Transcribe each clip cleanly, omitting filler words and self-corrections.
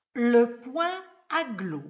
Le point Aglo.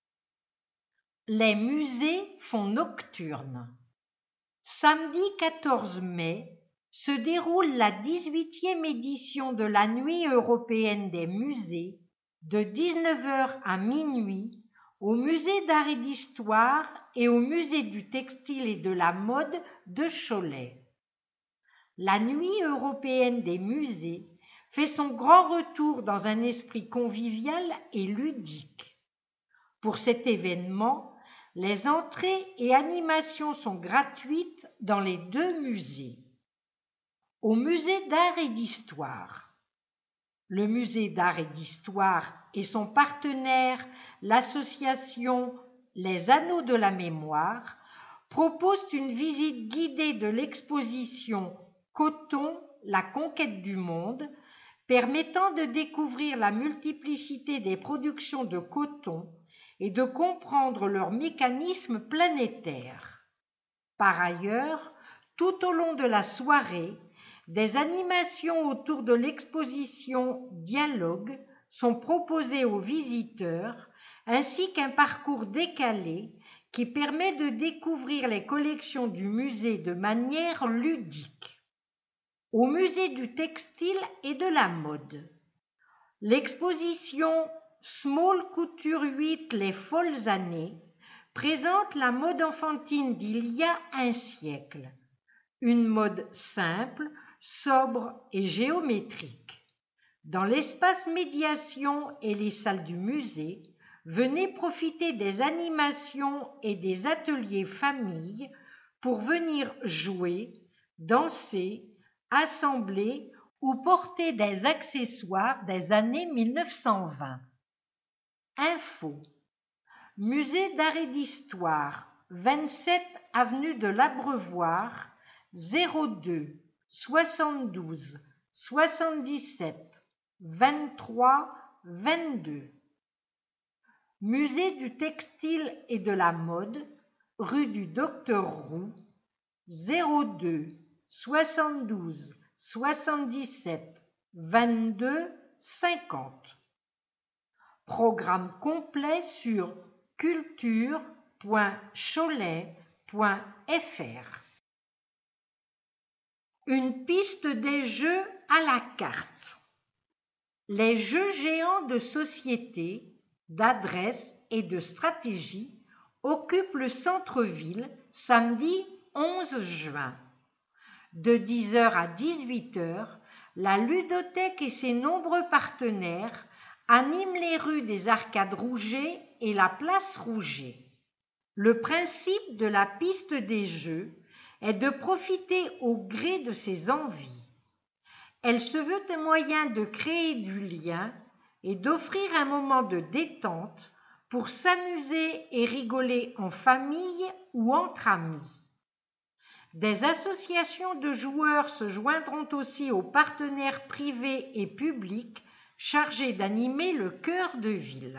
Les musées font nocturne. Samedi 14 mai se déroule la 18e édition de la Nuit européenne des musées de 19h à minuit au Musée d'art et d'histoire et au Musée du textile et de la mode de Cholet. La Nuit européenne des musées fait son grand retour dans un esprit convivial et ludique. Pour cet événement, les entrées et animations sont gratuites dans les deux musées. Au Musée d'art et d'histoire. Le Musée d'art et d'histoire et son partenaire, l'association Les Anneaux de la Mémoire, proposent une visite guidée de l'exposition Coton, la conquête du monde, permettant de découvrir la multiplicité des productions de coton et de comprendre leur mécanisme planétaire. Par ailleurs, tout au long de la soirée, des animations autour de l'exposition Dialogue sont proposées aux visiteurs, ainsi qu'un parcours décalé qui permet de découvrir les collections du musée de manière ludique. Au Musée du textile et de la mode, l'exposition Small Couture 8 Les folles années présente la mode enfantine d'il y a un siècle, une mode simple, sobre et géométrique. Dans l'espace médiation et les salles du musée, venez profiter des animations et des ateliers famille pour venir jouer, danser, assembler ou porter des accessoires des années 1920. Info. Musée d'art et d'histoire, 27 avenue de l'Abreuvoir, 02 72 77 23 22. Musée du textile et de la mode, rue du Docteur Roux, 02 72 77 22 50. Programme complet sur culture.cholet.fr. Une piste des jeux à la carte. Les jeux géants de société, d'adresse et de stratégie occupent le centre-ville samedi 11 juin. De 10h à 18h, la ludothèque et ses nombreux partenaires animent les rues des Arcades Rouget et la place Rouget. Le principe de la piste des jeux est de profiter au gré de ses envies. Elle se veut un moyen de créer du lien et d'offrir un moment de détente pour s'amuser et rigoler en famille ou entre amis. Des associations de joueurs se joindront aussi aux partenaires privés et publics chargés d'animer le cœur de ville.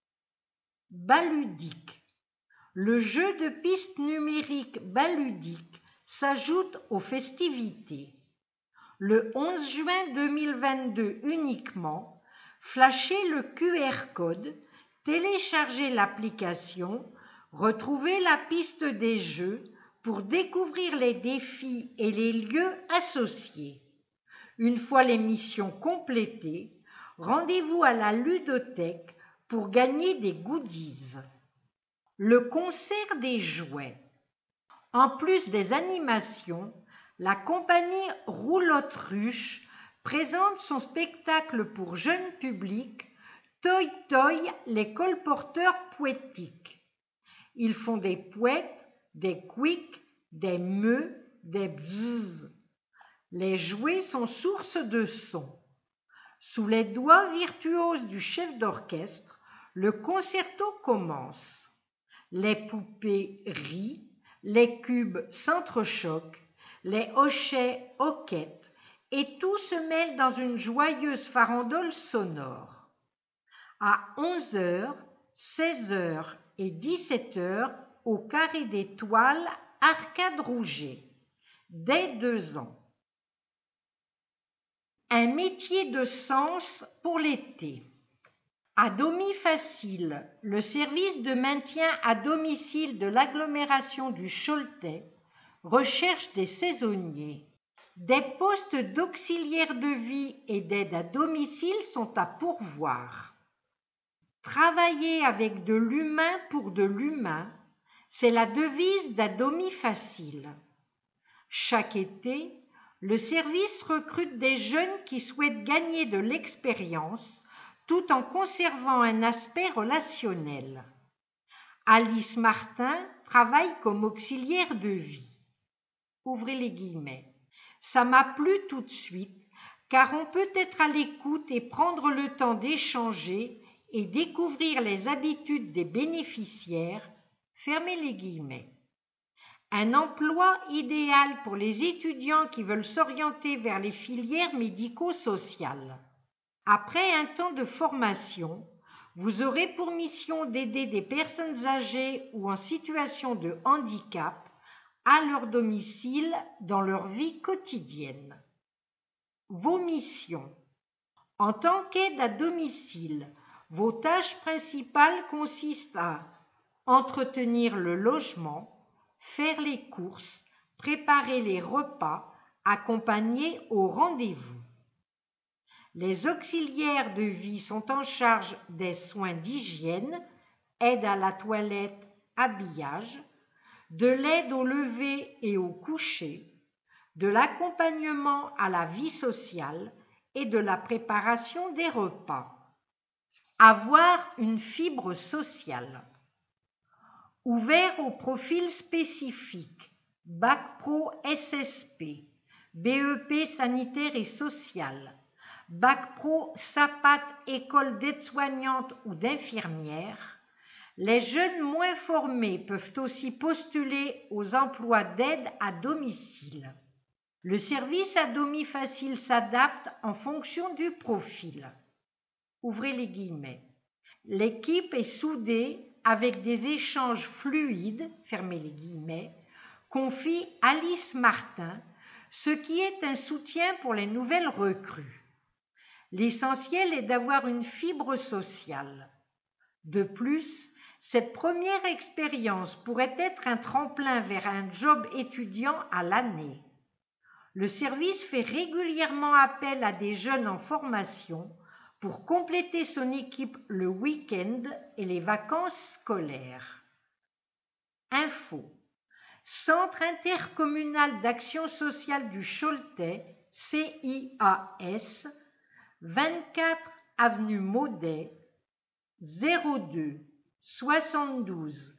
Baludique. Le jeu de piste numérique Baludique s'ajoute aux festivités. Le 11 juin 2022 uniquement, flashez le QR code, téléchargez l'application, retrouvez la piste des jeux pour découvrir les défis et les lieux associés. Une fois les missions complétées, rendez-vous à la ludothèque pour gagner des goodies. Le concert des jouets. En plus des animations, la compagnie Roulotte Ruche présente son spectacle pour jeunes publics Toy Toy, les colporteurs poétiques. Ils font des poètes, des couics, des meux, des bzzz. Les jouets sont source de son. Sous les doigts virtuoses du chef d'orchestre, le concerto commence. Les poupées rient, les cubes s'entrechoquent, les hochets hoquettent, et tout se mêle dans une joyeuse farandole sonore. À 11h, 16h et 17h, au Carré d'Étoiles, Arcade Rouget, dès 2 ans. Un métier de sens pour l'été. À Domifacile, le service de maintien à domicile de l'agglomération du Choletais recherche des saisonniers. Des postes d'auxiliaire de vie et d'aide à domicile sont à pourvoir. Travailler avec de l'humain pour de l'humain, c'est la devise d'À Domifacile. Chaque été, le service recrute des jeunes qui souhaitent gagner de l'expérience tout en conservant un aspect relationnel. Alice Martin travaille comme auxiliaire de vie. Ouvrez les guillemets. Ça m'a plu tout de suite, car on peut être à l'écoute et prendre le temps d'échanger et découvrir les habitudes des bénéficiaires. Fermez les guillemets. Un emploi idéal pour les étudiants qui veulent s'orienter vers les filières médico-sociales. Après un temps de formation, vous aurez pour mission d'aider des personnes âgées ou en situation de handicap à leur domicile dans leur vie quotidienne. Vos missions. En tant qu'aide à domicile, vos tâches principales consistent à entretenir le logement, faire les courses, préparer les repas, accompagner au rendez-vous. Les auxiliaires de vie sont en charge des soins d'hygiène, aide à la toilette, habillage, de l'aide au lever et au coucher, de l'accompagnement à la vie sociale et de la préparation des repas. Avoir une fibre sociale. Ouvert aux profils spécifiques, Bac Pro SSP, BEP sanitaire et social, Bac Pro SAPAT école d'aide-soignante ou d'infirmière, les jeunes moins formés peuvent aussi postuler aux emplois d'aide à domicile. Le service à Domifacile s'adapte en fonction du profil. Ouvrez les guillemets. L'équipe est soudée avec des échanges fluides, fermez les guillemets, confie Alice Martin, ce qui est un soutien pour les nouvelles recrues. L'essentiel est d'avoir une fibre sociale. De plus, cette première expérience pourrait être un tremplin vers un job étudiant à l'année. Le service fait régulièrement appel à des jeunes en formation pour compléter son équipe le week-end et les vacances scolaires. Info. Centre intercommunal d'action sociale du Choletais, CIAS, 24 avenue Maudet, 02 72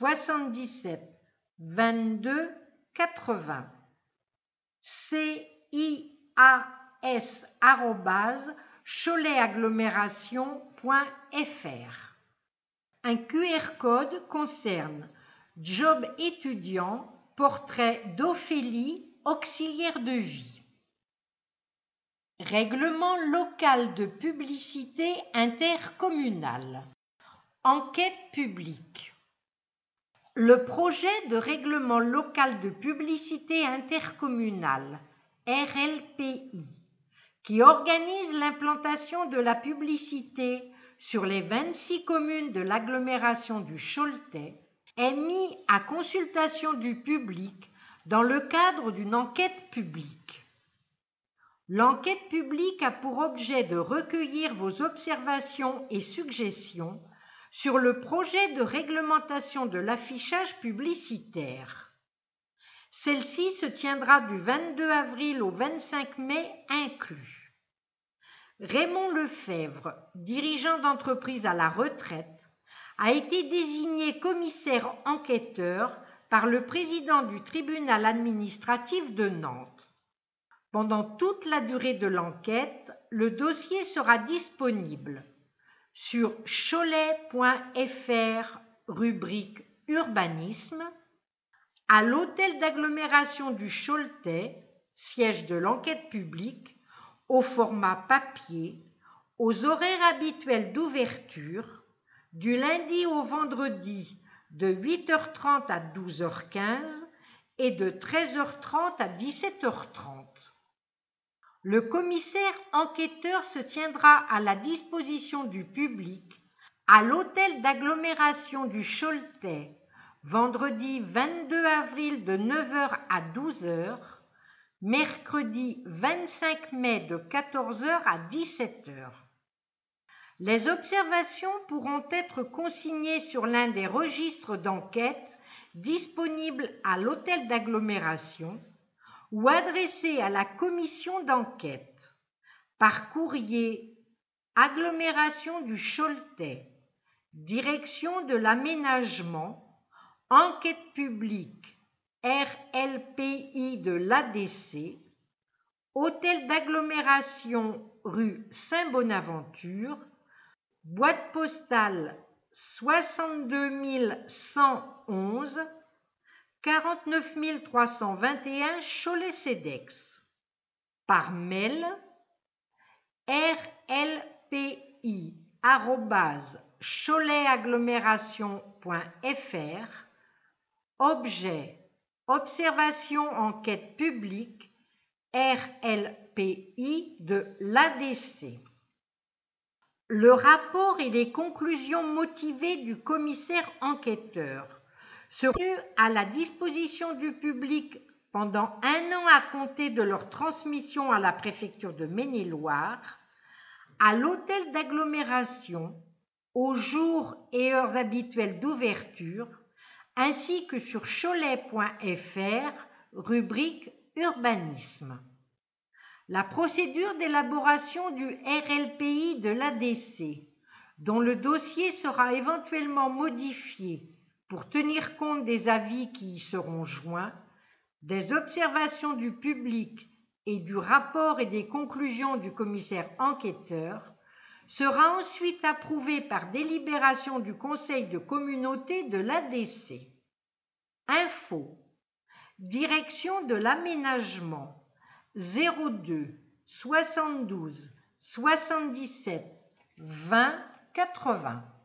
77 22 80. CIAS@choletAgglomération.fr. Un QR code concerne job étudiant, portrait d'Ophélie, auxiliaire de vie. Règlement local de publicité intercommunale. Enquête publique. Le projet de règlement local de publicité intercommunale, RLPI, qui organise l'implantation de la publicité sur les 26 communes de l'agglomération du Choletais, est mis à consultation du public dans le cadre d'une enquête publique. L'enquête publique a pour objet de recueillir vos observations et suggestions sur le projet de réglementation de l'affichage publicitaire. Celle-ci se tiendra du 22 avril au 25 mai inclus. Raymond Lefebvre, dirigeant d'entreprise à la retraite, a été désigné commissaire enquêteur par le président du tribunal administratif de Nantes. Pendant toute la durée de l'enquête, le dossier sera disponible sur cholet.fr, rubrique Urbanisme, à l'hôtel d'agglomération du Choletais, siège de l'enquête publique, au format papier, aux horaires habituels d'ouverture, du lundi au vendredi de 8h30 à 12h15 et de 13h30 à 17h30. Le commissaire enquêteur se tiendra à la disposition du public à l'hôtel d'agglomération du Choletais, vendredi 22 avril de 9h à 12h, mercredi 25 mai de 14h à 17h. Les observations pourront être consignées sur l'un des registres d'enquête disponibles à l'hôtel d'agglomération ou adressées à la commission d'enquête par courrier Agglomération du Choletais, Direction de l'aménagement, Enquête publique RLPI de l'ADC, Hôtel d'agglomération rue Saint-Bonaventure, boîte postale 62 111, 49 321 Cholet-Cedex. Par mail rlpi@cholet-agglomération.fr. Objet observation enquête publique RLPI de l'ADC. Le rapport et les conclusions motivées du commissaire enquêteur seront à la disposition du public pendant 1 an à compter de leur transmission à la préfecture de Maine-et-Loire, à l'hôtel d'agglomération, aux jours et heures habituels d'ouverture, ainsi que sur cholet.fr, rubrique Urbanisme. La procédure d'élaboration du RLPI de l'ADC, dont le dossier sera éventuellement modifié pour tenir compte des avis qui y seront joints, des observations du public et du rapport et des conclusions du commissaire enquêteur, sera ensuite approuvée par délibération du conseil de communauté de l'ADC. Info. Direction de l'aménagement 02 72 77 20 80.